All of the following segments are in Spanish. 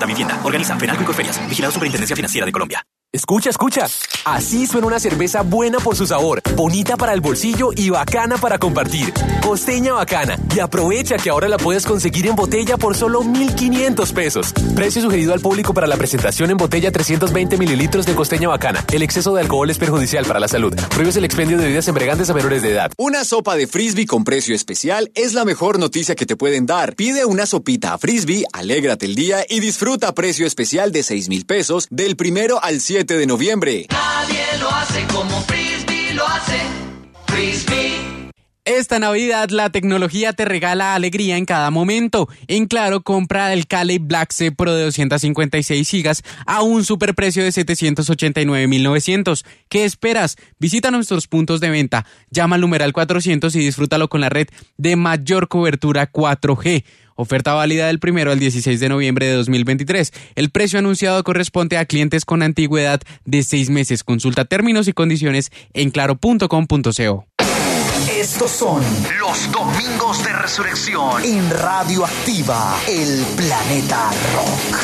Vivienda. Organiza Fenalco y Corferias. Vigilado Superintendencia Financiera de Colombia. Escucha, escucha. Así suena una cerveza buena por su sabor, bonita para el bolsillo y bacana para compartir. Costeña Bacana. Y aprovecha que ahora la puedes conseguir en botella por solo 1,500 pesos. Precio sugerido al público para la presentación en botella 320 mililitros de Costeña Bacana. El exceso de alcohol es perjudicial para la salud. Prohíbes el expendio de bebidas embriagantes a menores de edad. Una sopa de Frisbee con precio especial es la mejor noticia que te pueden dar. Pide una sopita a Frisbee, alégrate el día y disfruta precio especial de 6,000 pesos del 1 al 7 de noviembre. Nadie lo hace como Frisbee lo hace. Frisbee. Esta Navidad la tecnología te regala alegría en cada momento. En Claro, compra el Kali Black C Pro de 256 GB a un superprecio de 789.900. ¿Qué esperas? Visita nuestros puntos de venta, llama al numeral 400 y disfrútalo con la red de mayor cobertura 4G. Oferta válida del 1 al 16 de noviembre de 2023. El precio anunciado corresponde a clientes con antigüedad de 6 meses. Consulta términos y condiciones en claro.com.co. Estos son los Domingos de Resurrección en Radioactiva, el planeta rock.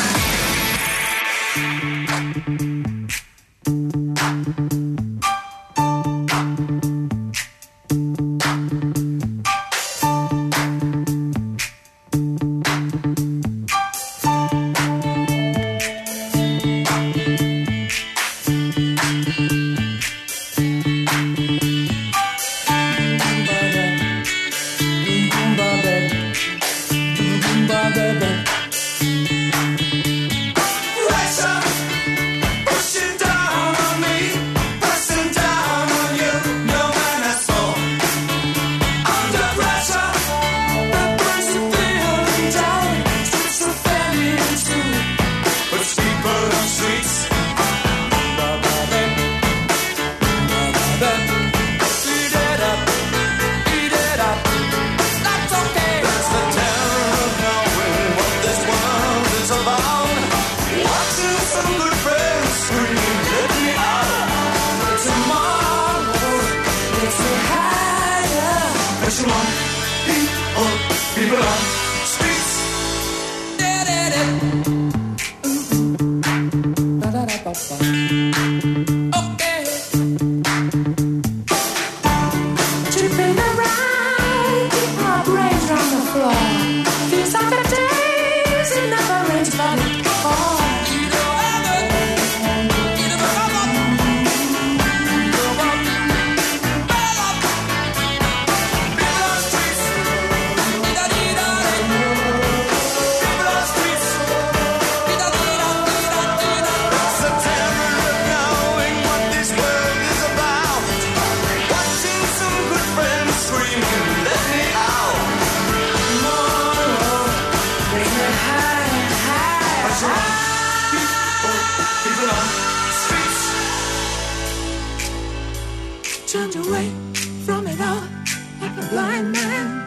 Turned away from it all like a blind man.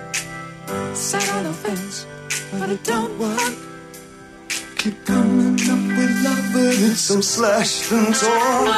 Sat on the fence, but it don't work. Keep coming up with love, but it's so slashed and torn.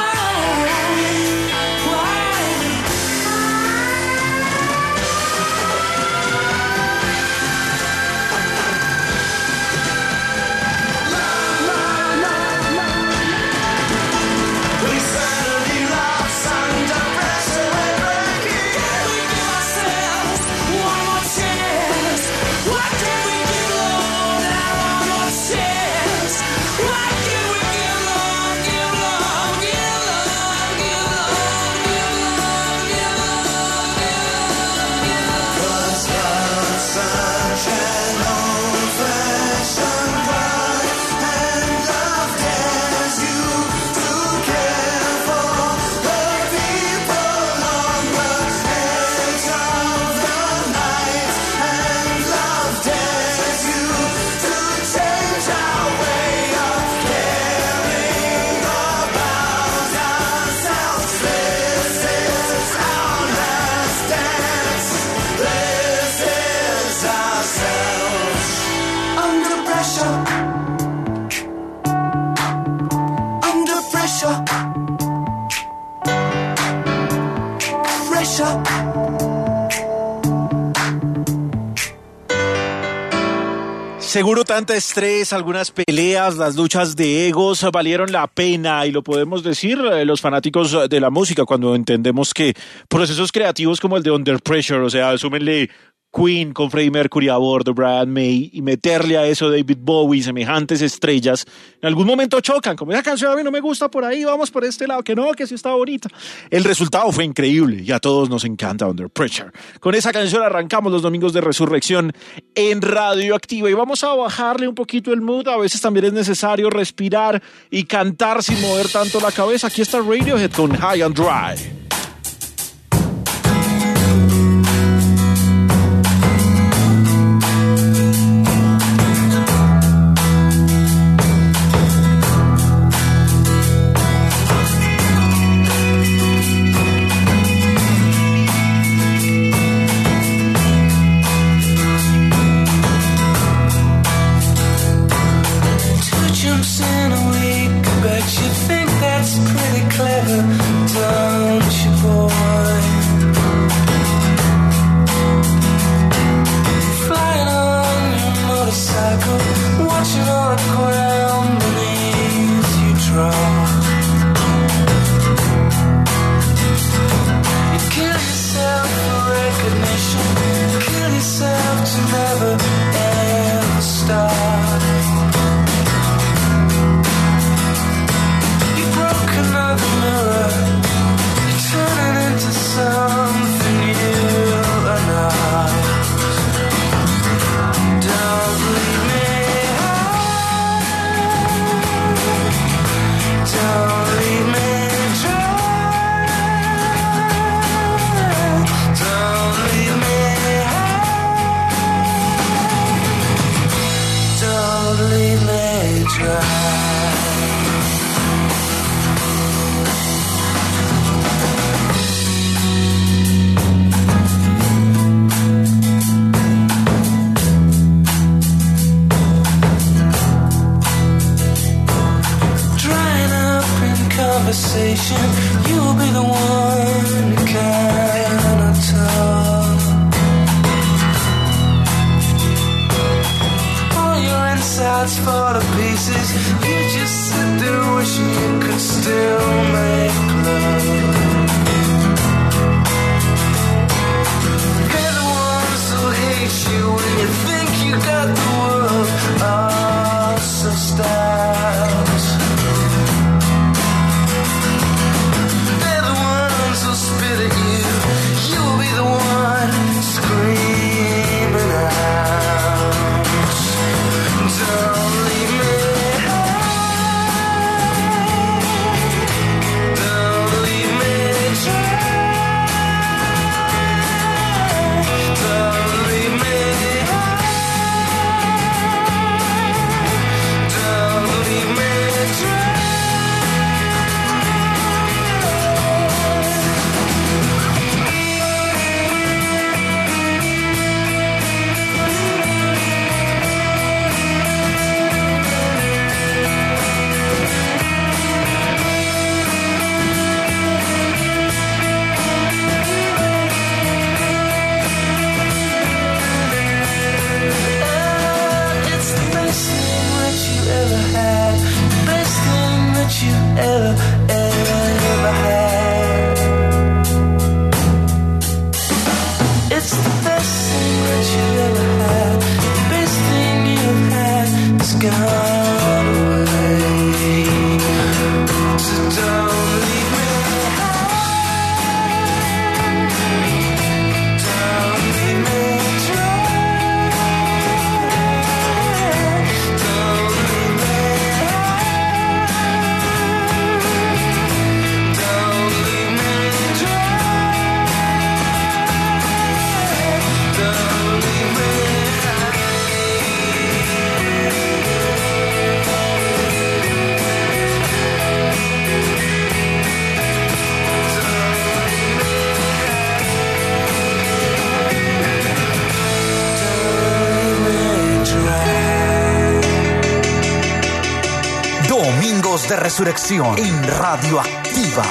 Seguro tanta estrés, algunas peleas, las luchas de egos valieron la pena y lo podemos decir los fanáticos de la música cuando entendemos que procesos creativos como el de Under Pressure, o sea, súmenle Queen con Freddie Mercury a bordo, Brian May, y meterle a eso David Bowie, semejantes estrellas, en algún momento chocan, como esa canción a mí no me gusta por ahí, vamos por este lado, que no, que sí está bonita. El resultado fue increíble y a todos nos encanta Under Pressure. Con esa canción arrancamos los domingos de Resurrección en Radioactiva y vamos a bajarle un poquito el mood, a veces también es necesario respirar y cantar sin mover tanto la cabeza. Aquí está Radiohead con High and Dry. You'll be the one who cannot tell. All your insides fall to pieces. You just sit there wishing you could still make love. They're the ones who hate you when you think you got the world all sussed out. Spit at you, you'll be the one screaming out. Don't leave me high, don't leave me dry, don't leave me high, don't leave me dry. Ever had. It's the best thing that you ever had. The best thing you've had is gone away. So don't leave me high, don't leave me dry, don't leave me high, don't leave me dry, don't leave me Domingos de Resurrección en Radioactiva.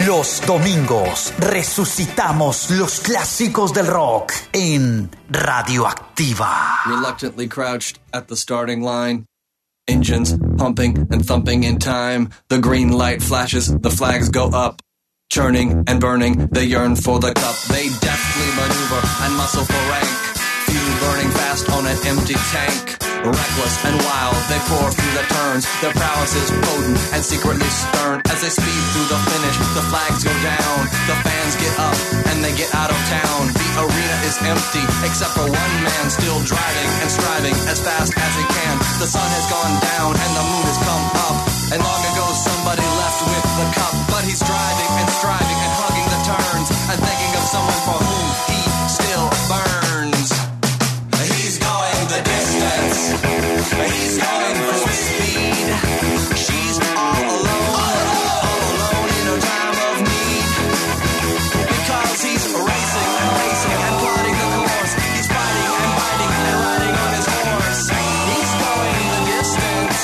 Los domingos resucitamos los clásicos del rock en Radioactiva. Reluctantly crouched at the starting line. Engines pumping and thumping in time. The green light flashes, the flags go up. Churning and burning, they yearn for the cup. They deftly maneuver and muscle for rank. Fuel burning fast on an empty tank. Reckless and wild, they pour through the turns. Their prowess is potent and secretly stern. As they speed through the finish, the flags go down. The fans get up and they get out of town. The arena is empty, except for one man still driving and striving as fast as he can. The sun has gone down and the moon has come up. And long ago somebody left with the cup. But he's driving and striving and hugging the turns and thinking of someone for whom he still burns. He's going the distance. He's going for speed. She's all alone in her time of need. Because he's racing and racing and plotting the course. He's fighting and biting and riding on his horse. He's going the distance.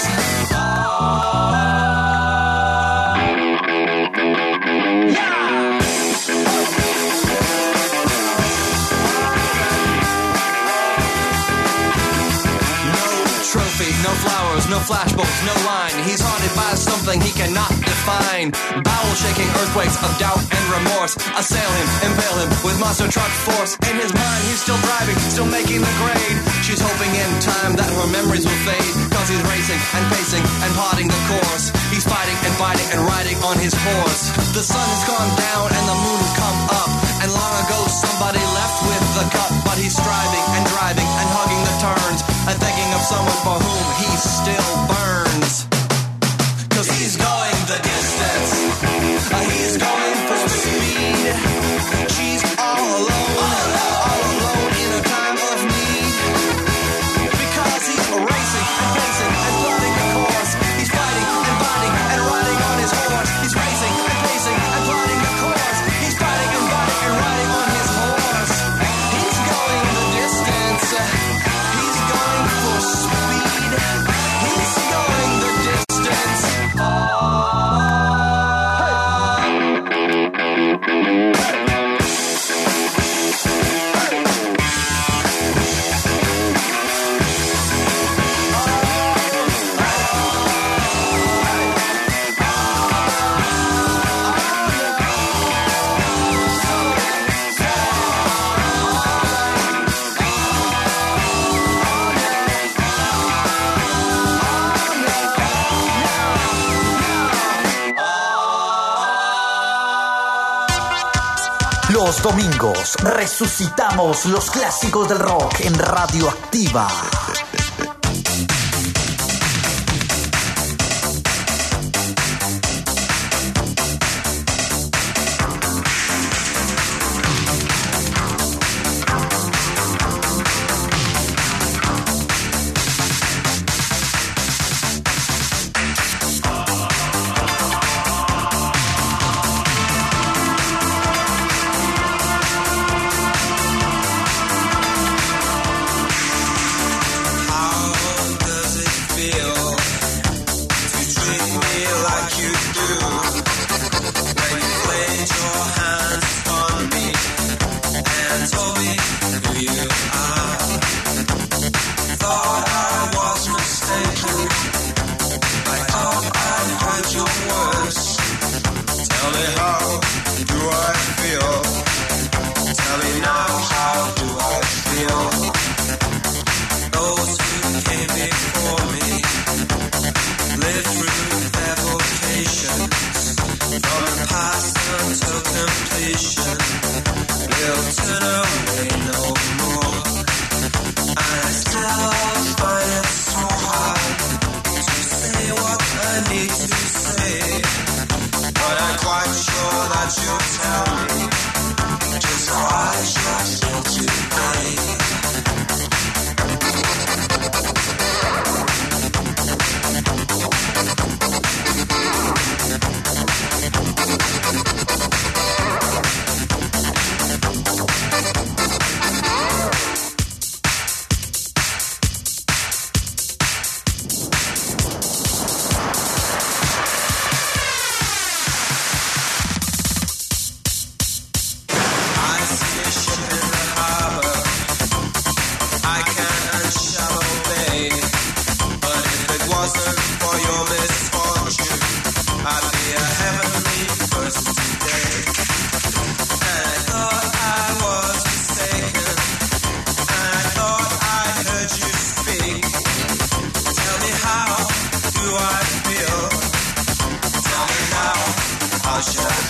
No flowers, no flashbulbs, no line. He's haunted by something he cannot define. Bowel-shaking earthquakes of doubt and remorse assail him, impale him with monster truck force. In his mind, he's still driving, still making the grade. She's hoping in time that her memories will fade. Cause he's racing and pacing and plotting the course. He's fighting and fighting and riding on his horse. The sun has gone down and the moon has come up. And long ago somebody left with the cup. But he's striving and driving and hugging the turns and thinking of someone for whom he still burns. Cause he's going the distance. He's going for speed. She's all alone in a time of need. Because he's racing and pacing and plotting the course. He's fighting and biting and riding on his horse. He's racing and pacing and plotting the course. He's fighting and biting and riding on his horse. He's going the distance. He's going for speed. He's going the distance. Los domingos resucitamos los clásicos del rock en Radioactiva.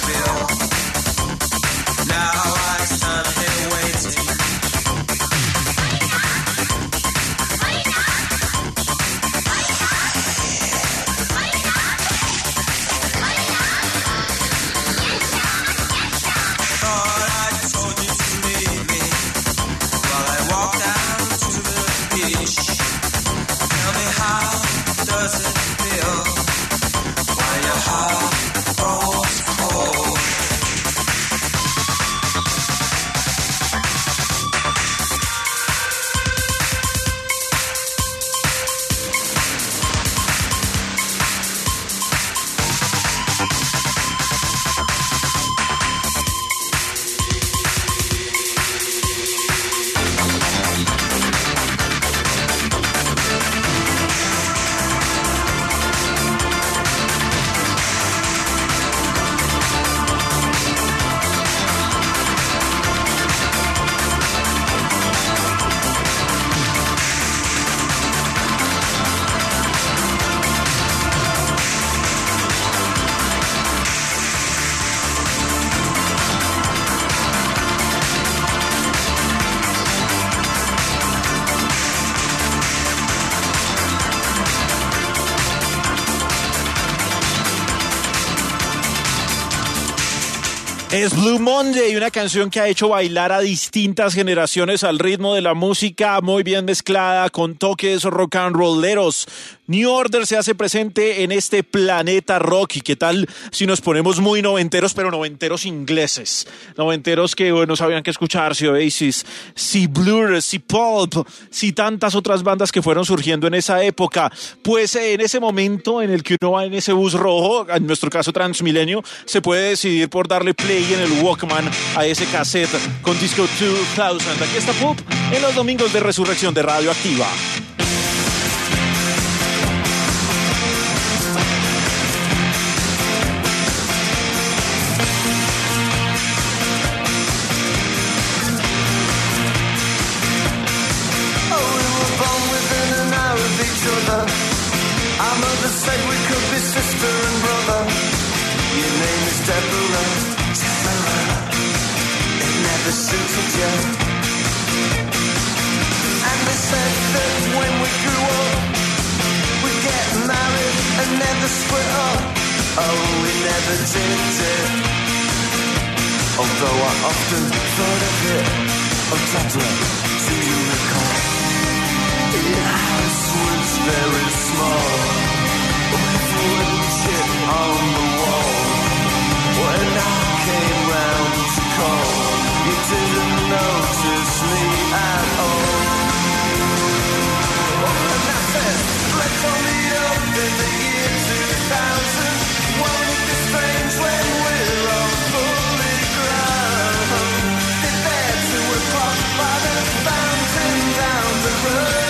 feel. Now I stand here waiting. Thought I told you to leave me while I walk down to the beach. Tell me, how does it feel when your heart grows cold? Es Blue Monday, una canción que ha hecho bailar a distintas generaciones al ritmo de la música muy bien mezclada con toques rock and rolleros. New Order se hace presente en este planeta rock. ¿Y qué tal si nos ponemos muy noventeros, pero noventeros ingleses? Noventeros que no sabían qué escuchar, si Oasis, si Blur, si Pulp, si tantas otras bandas que fueron surgiendo en esa época. Pues en ese momento en el que uno va en ese bus rojo, en nuestro caso Transmilenio, se puede decidir por darle play en el Walkman a ese cassette con Disco 2000. Aquí está Pulp en los domingos de Resurrección de Radio Activa. Our mother said we could be sister and brother. Your name is Deborah, Deborah. It never suited you. And they said that when we grew up, we'd get married and never split up. Oh, we never did it. Although I often thought of it. Oh, Deborah, do you recall? Your house was very small, with wooden shit on the wall. When I came round to call, you didn't notice me at all. And I said, let's all meet up in the year 2000. Won't it be strange when we're all fully grown? Did there 2 o'clock by the fountain down the road?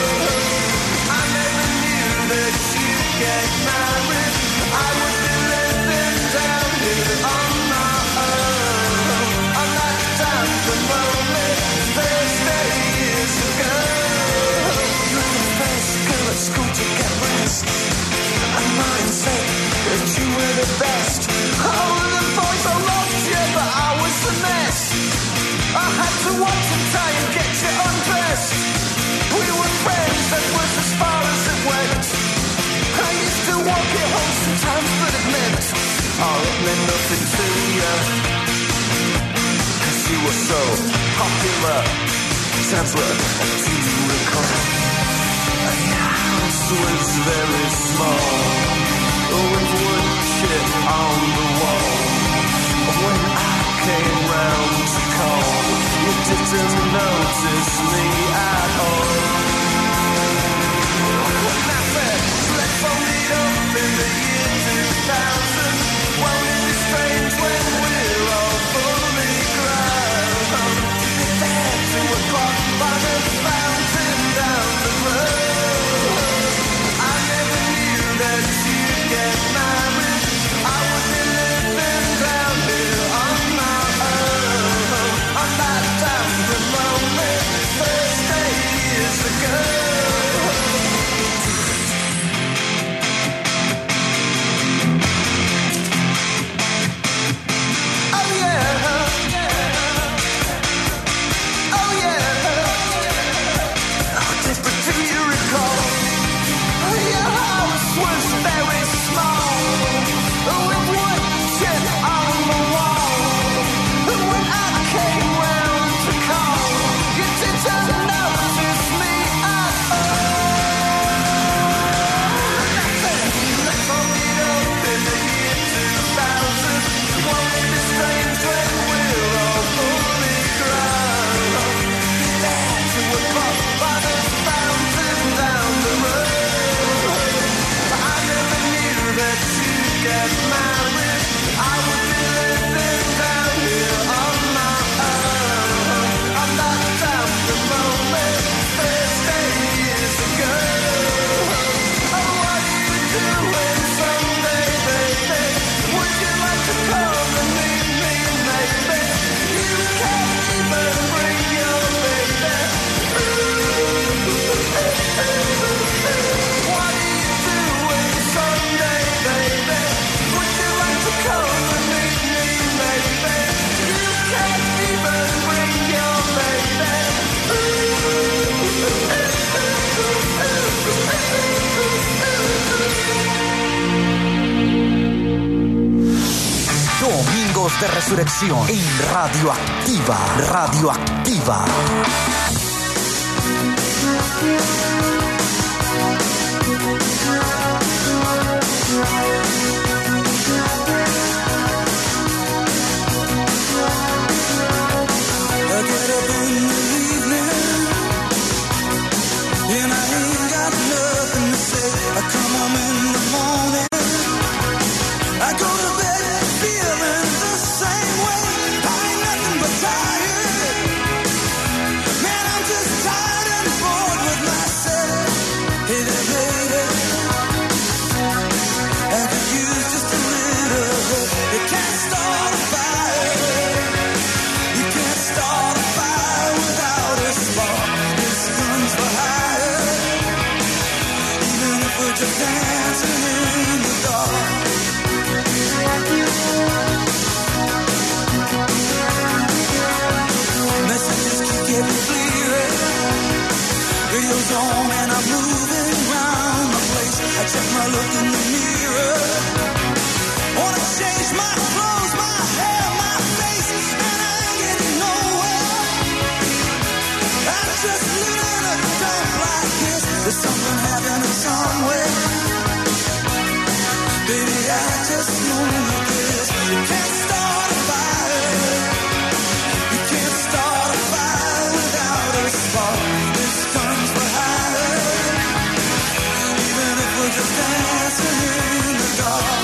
Get married, I would be living down here on my own. On that damn lonely Thursday years ago. You were the first girl at school to get rest, and mine said that you were the best. Oh, the boys all loved you, but I was a mess. I had to watch and try and get you undressed. We were friends, that was as far as it went. I used to walk it home sometimes, but it meant, oh, it meant nothing to you. 'Cause you were so popular. Deborah, do you recall? Your house was very small, with wood shit on the wall. When I came round to call, you didn't notice me at all. When I said, let's all meet up in the year 2000. Won't it be strange when we're all fully grown? Be there 2 o'clock by the fountain down the road. I never knew Domingos de Resurrección en Radioactiva. Radioactiva. I get up in the evening and I ain't got nothing to say. I come home in the morning, I go to bed feeling the same way. I ain't nothing but tired. Man, I'm just tired and bored with myself. Hey there, baby, I could use just a little help. You can't start a fire. You can't start a fire without a spark. This gun's for hire. Even if we're just dancing in the dark. Messages keep getting clearer. Radio's on and I'm moving around the place. I check my look in the mirror. Wanna change my clothes, my hair, my face, and I ain't getting nowhere. I'm just living in a dump like this. There's something happening somewhere. Baby, I just know this. You can't start a fire. You can't start a fire without a spark. This gun's for hire. Even if we're just dancing in the dark.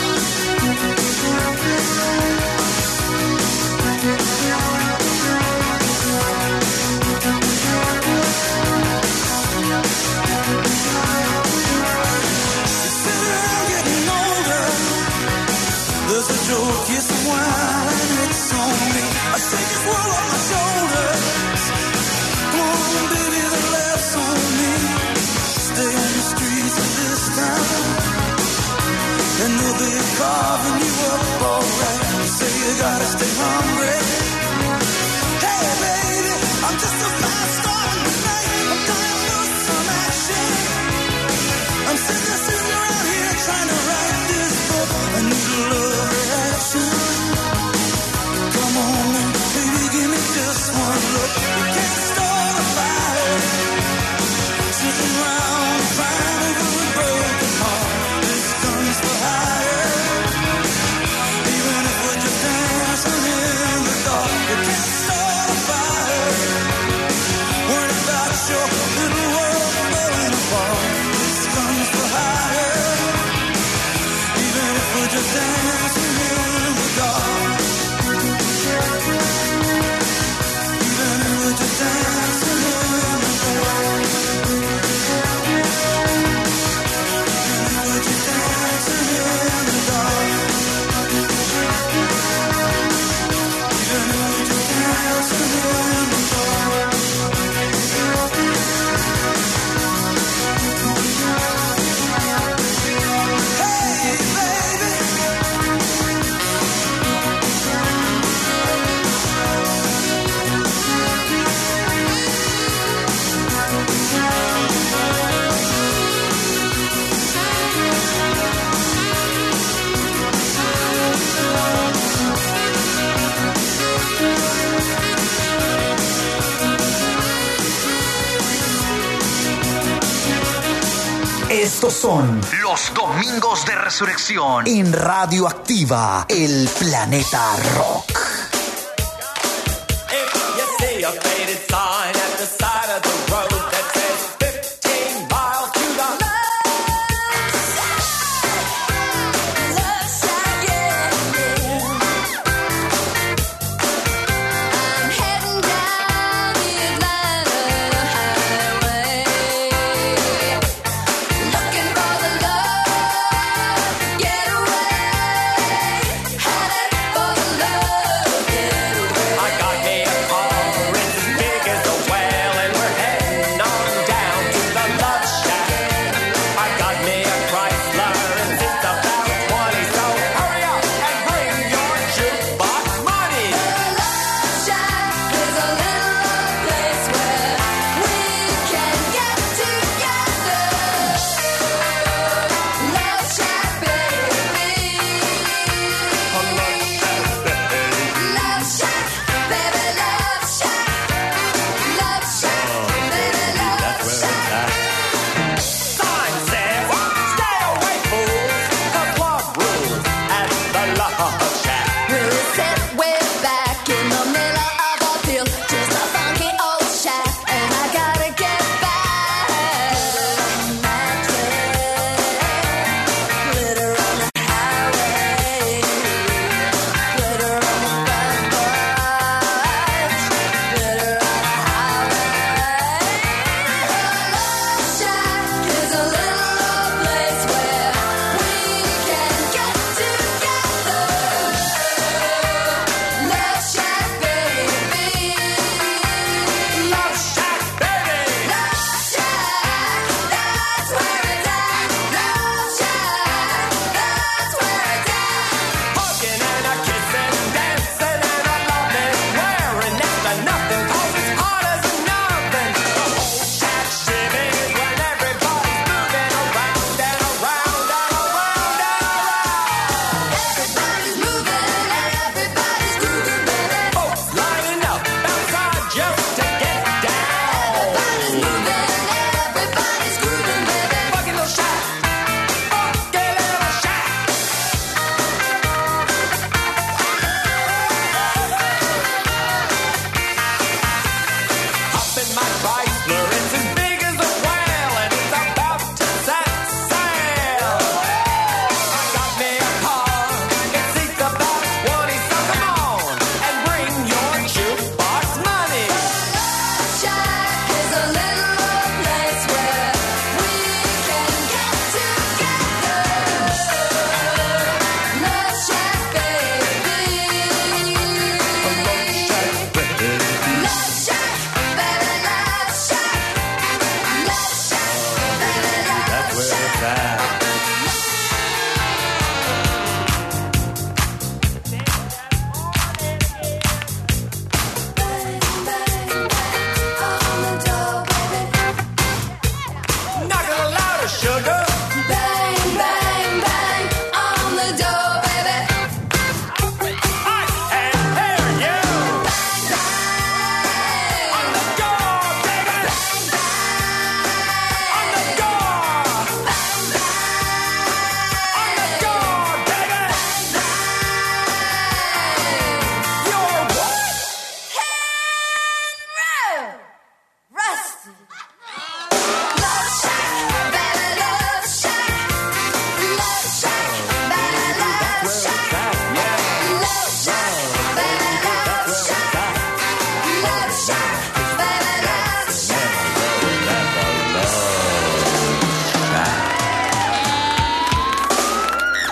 There's a joke, yes, a wine, it's on me. I take this world off my shoulders. Come on, baby, the laughs on me. Stay on the streets of this town, and they'll be carving you up alright. You say you gotta stay hungry. Hey, baby, I'm just a fast star tonight. I'm dying for some action. I'm sitting around here trying to write this book. I need a love reaction. Come on, baby, give me just one look. You can't start a fire. Sitting around crying over a broken heart. This gun's for hire. Even if we're just dancing in the dark. You can't start a fire. Worried about your little world falling apart. This gun's for hire. Even if we're just dancing in the dark. Even if we're just dancing in the dark. Even if we're just dancing in the dark. Even if we're just dancing in the dark. Hey, baby. Estos son Los Domingos de Resurrección en Radioactiva, el planeta rock. If you see a faded sign at the side of the road that says 15 miles to the Love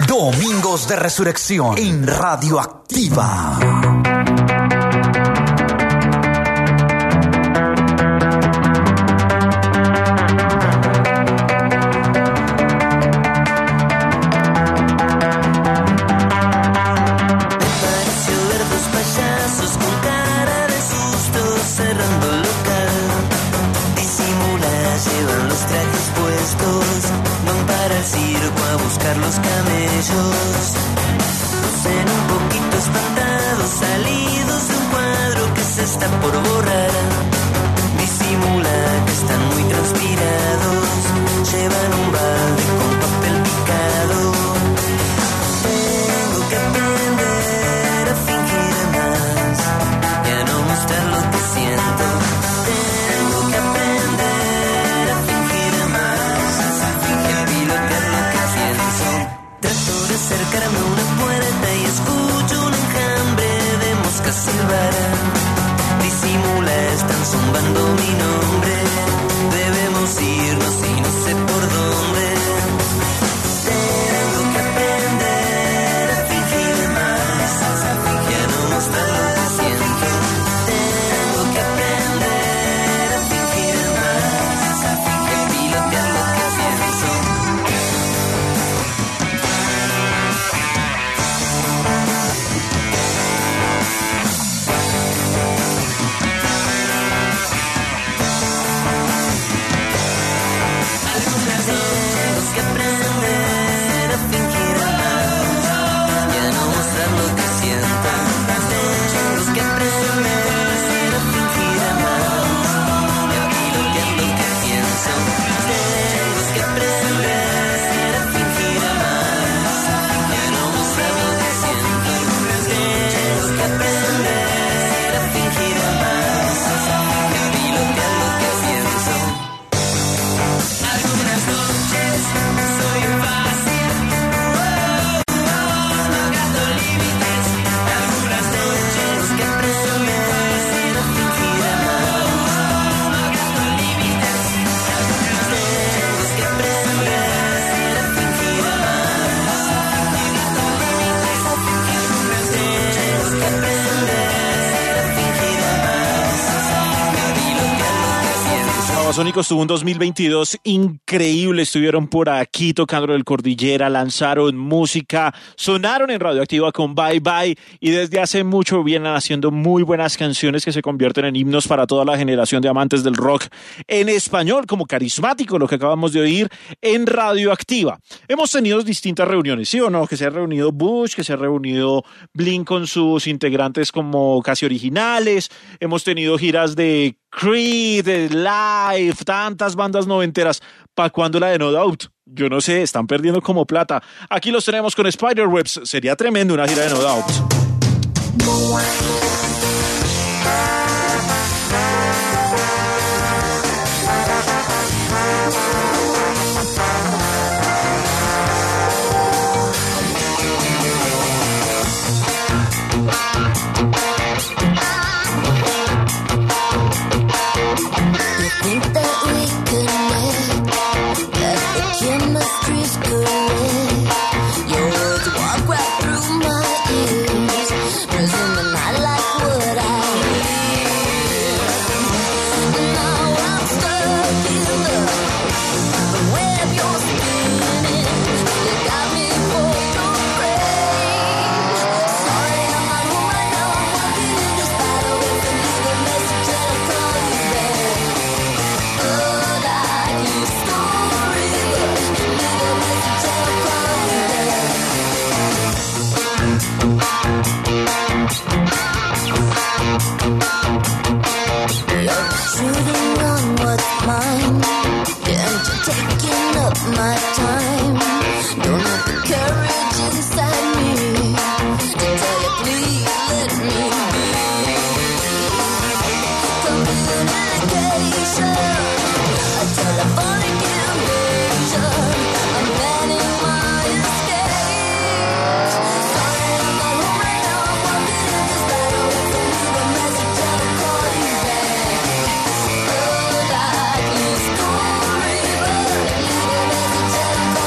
Domingos de Resurrección en Radioactiva. Los camellos lucen un poquito espantados, salidos de un cuadro que se está por borrar. Disimula que están muy transpirados, llevan un balde con papel picado. Tengo que aprender a fingir más y a no mostrar lo que siento. Tengo que aprender a fingir más y a pilotear lo que pienso. Trato de acercarme a una puerta y escucho un enjambre de moscas silbar. Disimula, están zumbando mi nombre. Debemos irnos y no sé por dónde. Tengo que aprender a fingir más y a no mostrar lo que siento. Tengo que aprender a fingir más y a pilotear lo que pienso. Tengo que aprender a fingir más y a no mostrar lo que siento. Tengo que aprender a fingir más y a pilotear lo que pienso. Tengo que aprender a fingir más y a no mostrar lo que siento. Tengo que aprender a fingir más y a pilotear lo que pienso. Algunas noches soy fácil, no gasto límites. Algunas noches que aprender a fingir más, no gasto límites. Algunas noches que aprender a fingir más, no gasto límites. Algunas noches que aprender a fingir más, a pilotear lo que pienso. Babasónicos tuvo un 2022 increíble, estuvieron por aquí tocando el Cordillera, lanzaron música, sonaron en Radioactiva con Bye Bye y desde hace mucho vienen haciendo muy buenas canciones que se convierten en himnos para toda la generación de amantes del rock en español, como Carismático, lo que acabamos de oír en Radioactiva. Hemos tenido distintas reuniones, ¿sí o no? Que se ha reunido Bush, que se ha reunido Blink con sus integrantes como casi originales, hemos tenido giras de Creed, Live, tantas bandas noventeras. ¿Para cuándo la de No Doubt? Yo no sé, están perdiendo como plata. Aquí los tenemos con Spiderwebs. Sería tremendo una gira de No Doubt. Chemistry's correct. Your words walk right through my ears. Presuming I like what I hear. Now I'm stuck in the web you're spinning. You got me for your praise. Sorry, I'm not home right now. I'm walking in this battle with a legal message and I'll call you back. But I keep story. Shooting on what's mine, and you're taking up my time. Don't have the courage inside me to tell you, please let me be. Communication, a telephonic invasion. I'm planning my escape. Sorry, I'm not home right now. I'm walking in this battle with a legal message and I'll call you back. A likely story, but a legal message and I'll call you back.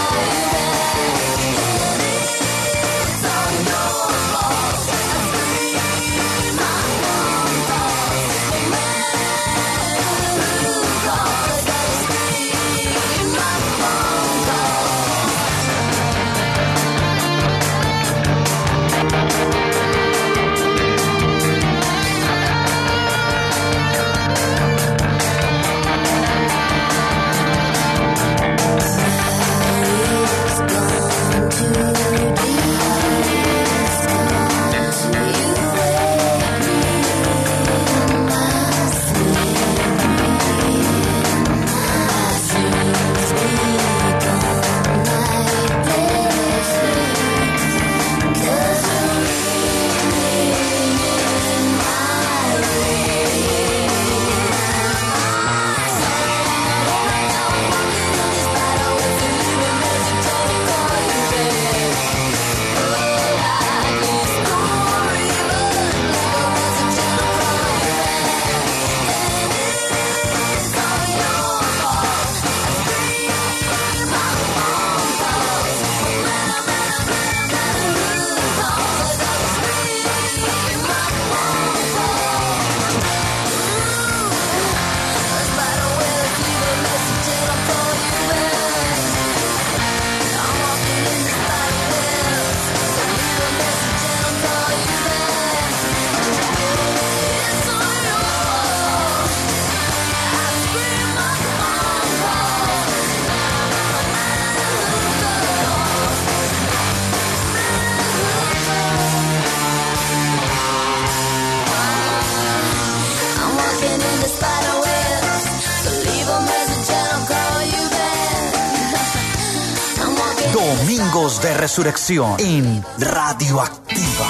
Domingos de Resurrección en Radioactiva.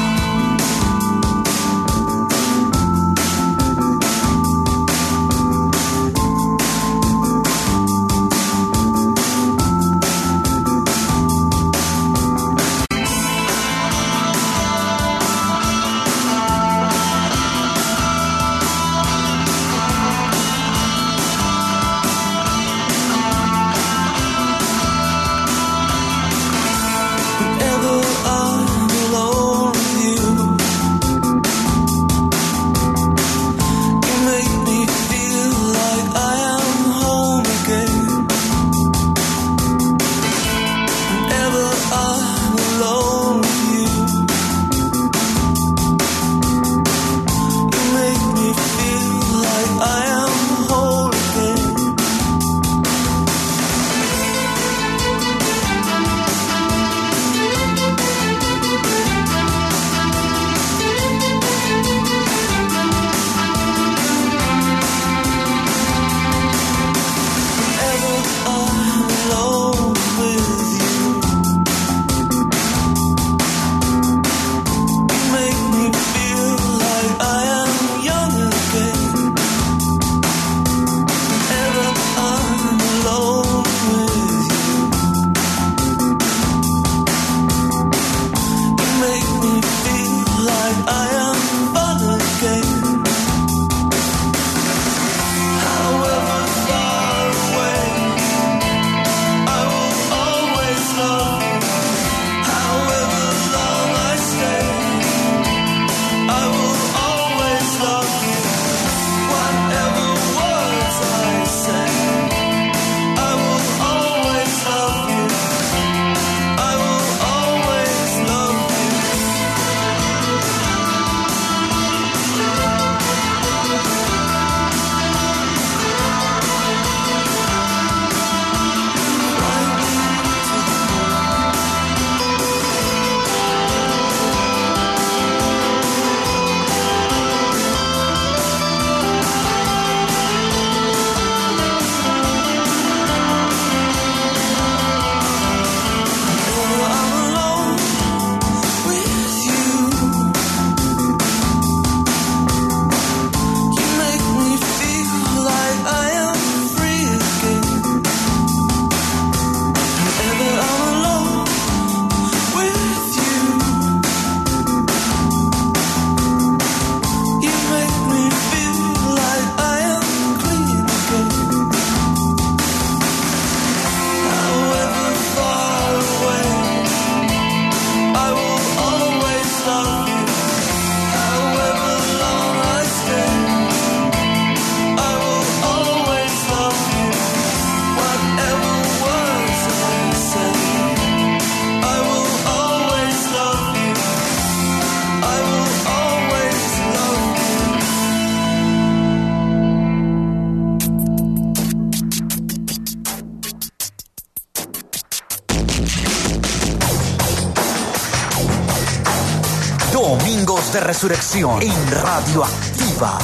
Domingos de Resurrección en Radioactiva.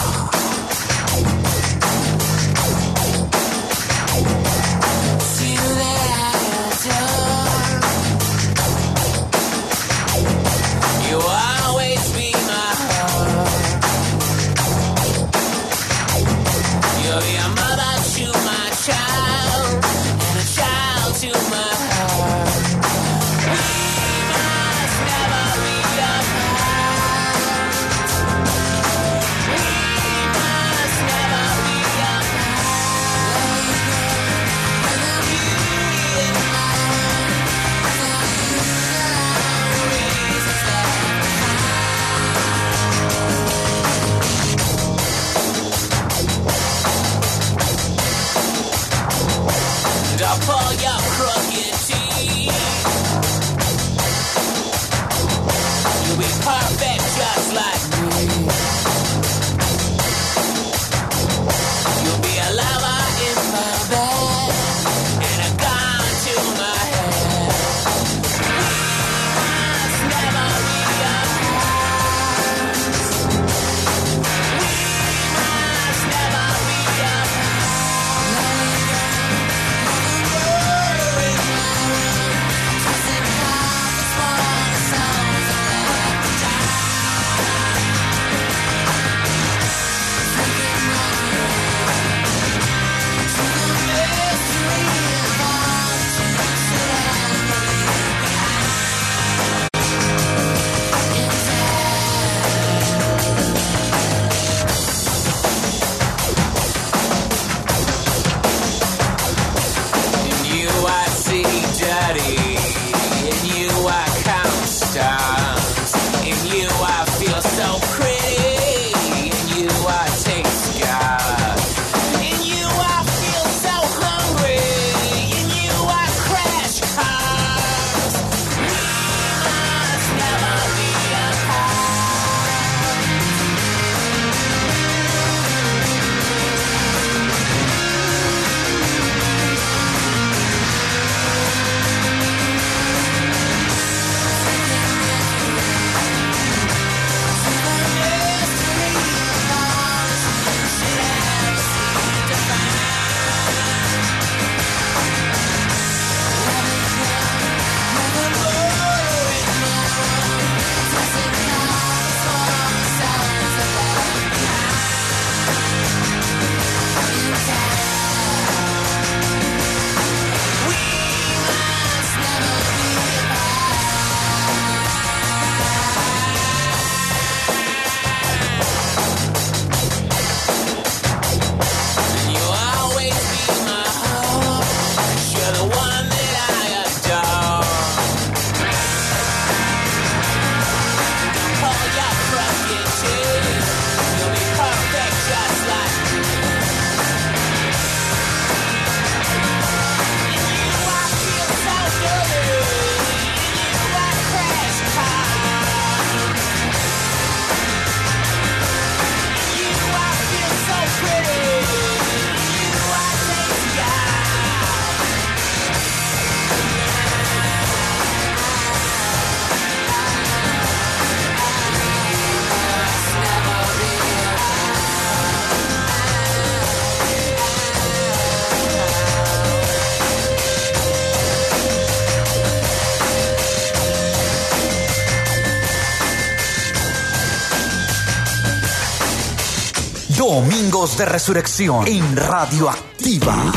Domingos de Resurrección en Radioactiva.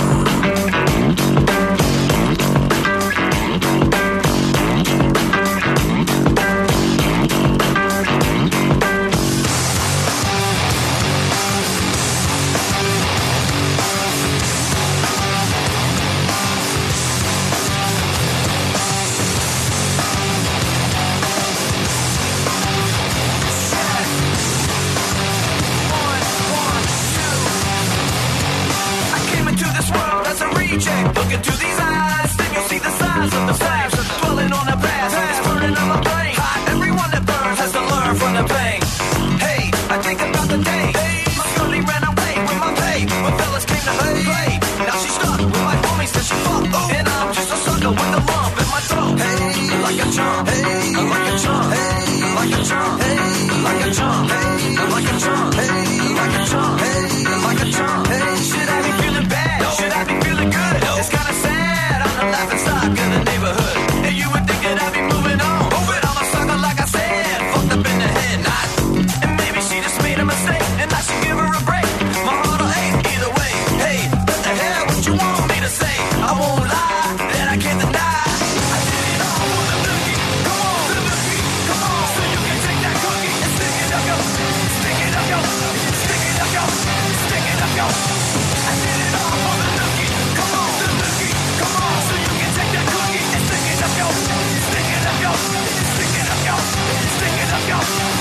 Look into these eyes, then you'll see the size of the flames dwelling on the past. It's burning on my brain. Hot, everyone that burns has to learn from the pain. Hey, I think about the day. My girlie ran away with my pay, but fellas came to play. Now she's stuck with my homies that she fucked. And I'm just a sucker with a lump in my throat. Hey, like a chump. Hey, like a chump. Hey, like a chump. Hey, like a chump. Hey, like a chump. Hey, like a chump. Hey, like a chump. Hey, should I be feeling bad? Should I be feeling good? It's kinda sad, I'm the laughing stock in the neighborhood. And you would think that I'd be moving on, but I'm a sucker like I said, fucked up in the head, not. And maybe she just made a mistake, and I should give her a break. My heart'll ache either way. Hey, what the hell, what you want me to say? I won't lie, that I can't deny. I did it all for the nookie, come on, the nookie, come on. So you can take that cookie and stick it up, yo. Stick it up, yo. Stick it up, yo. Stick it up, yo. I did it all for the nookie. Come on, the nookie, come on. So you can take that cookie and stick it up, yo. Stick it up, yo. Stick it up, yo. Stick it up, yo.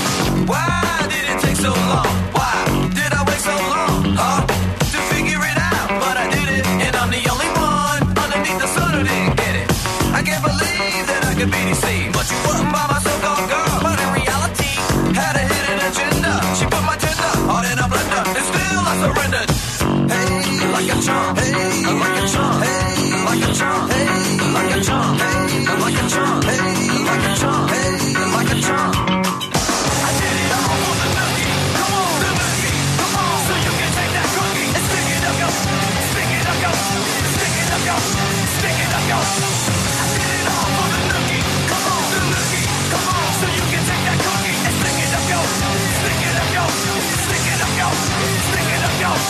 Why did it take so long? Why did I wait so long? Huh? To figure it out, but I did it, and I'm the only one underneath the sun who didn't get it. I can't believe that I could be deceived, but you wasn't by my so-called girl. But in reality, had a hidden agenda. She put my tender heart in a blender, and still I surrendered. Hey, like a chump. Hey, like a chump. Hey, like a chump. Hey, like a chump. Hey, like a chump. Hey, like a chump. Hey, like a chump. I did it all for the nookie. Come on, the nookie. Come on, so you can take that cookie and stick it up, yo. Stick it up, yo. Stick it up, yo. Stick it up, yo. I did it all for the nookie. Come on, the nookie. Come on, so you can take that cookie and stick it up, yo. Stick it up, yo. Stick it up, yo. Stick it up, yo.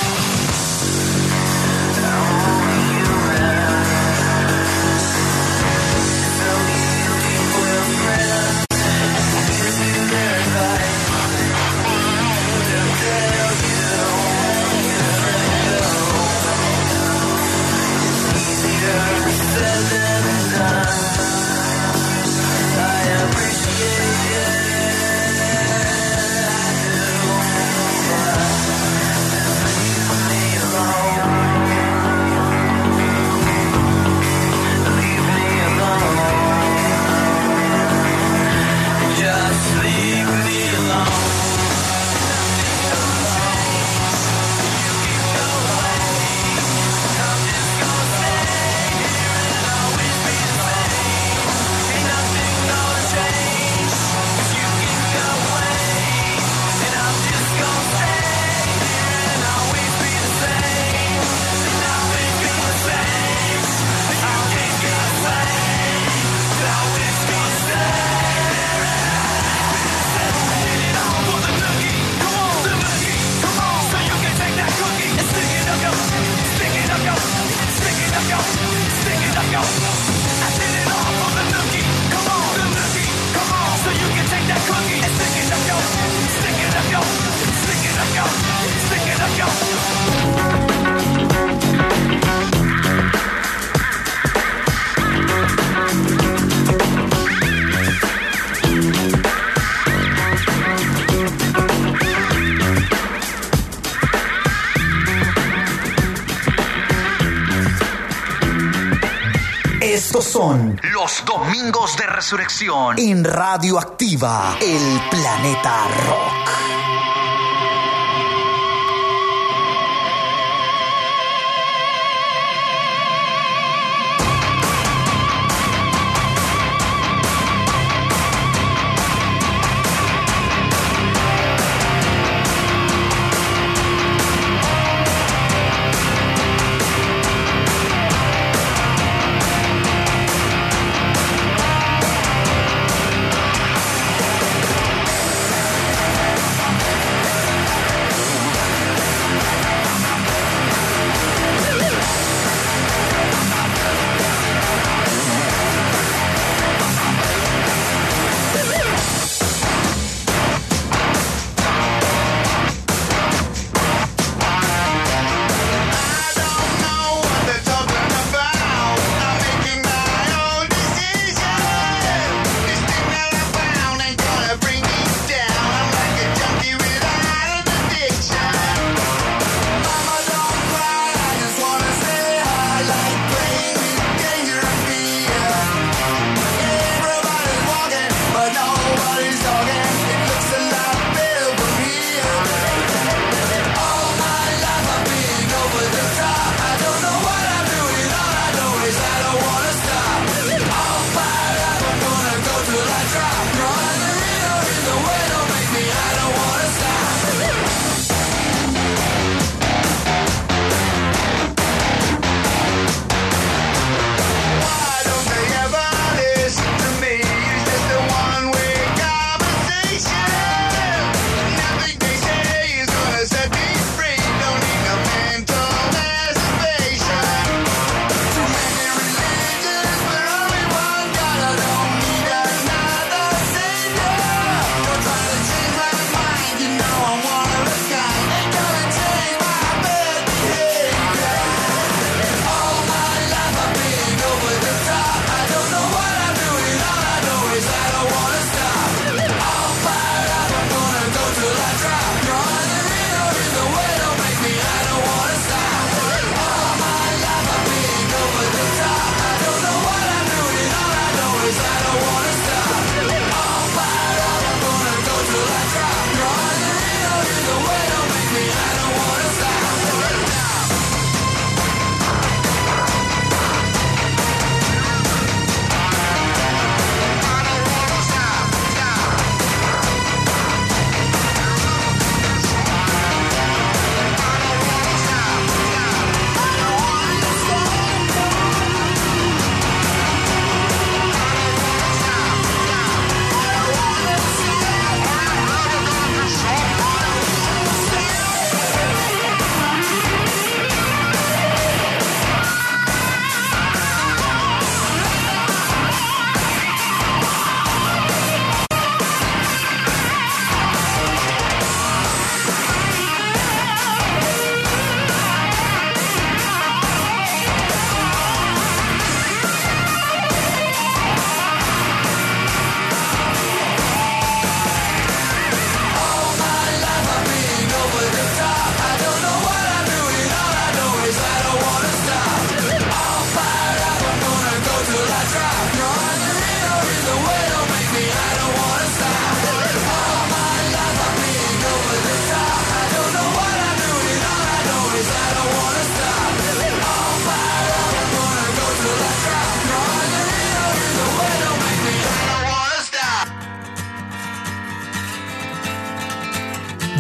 Estos son los Domingos de Resurrección en Radioactiva, el planeta rock.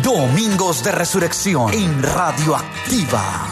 Domingos de Resurrección en Radioactiva.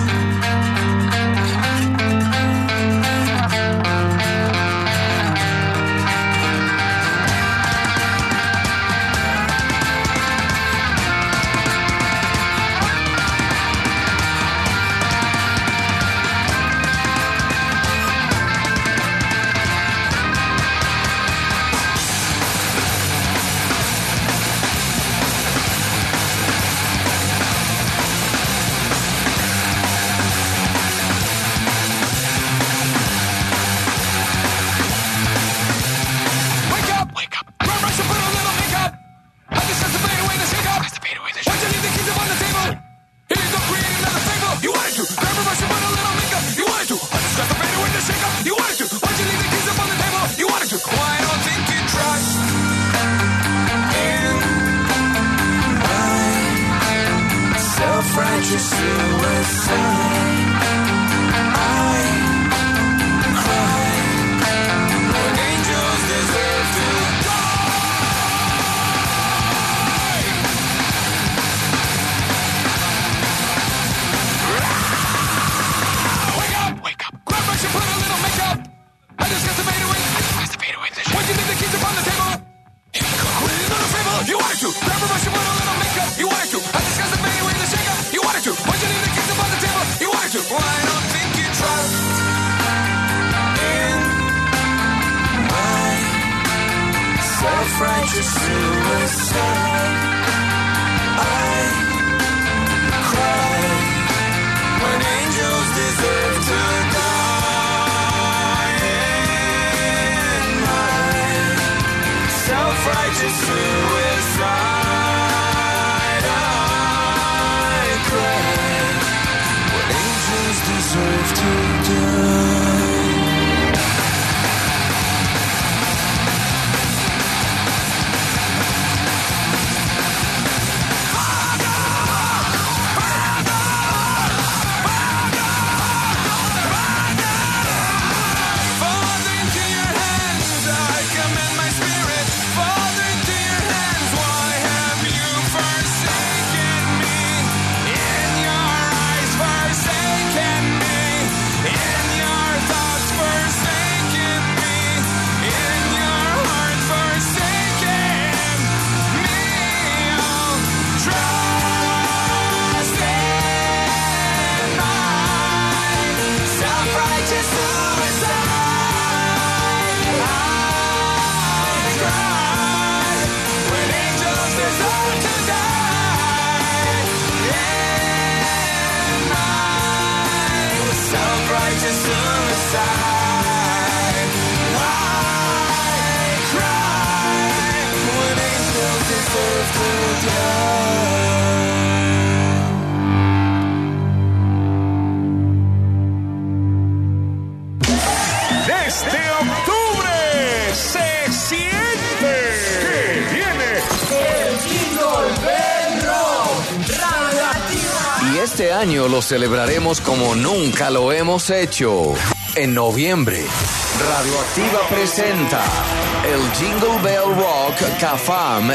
Este año lo celebraremos como nunca lo hemos hecho. En noviembre, Radioactiva presenta el Jingle Bell Rock CAFAM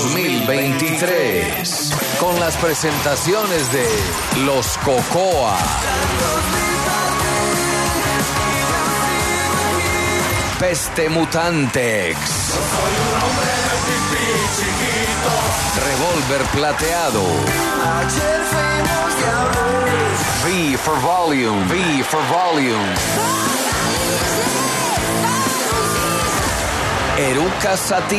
2023 con las presentaciones de Los Cocoa, Peste Mutantex, Revólver Plateado, V for Volume, V for Volume, Eruca Sativa.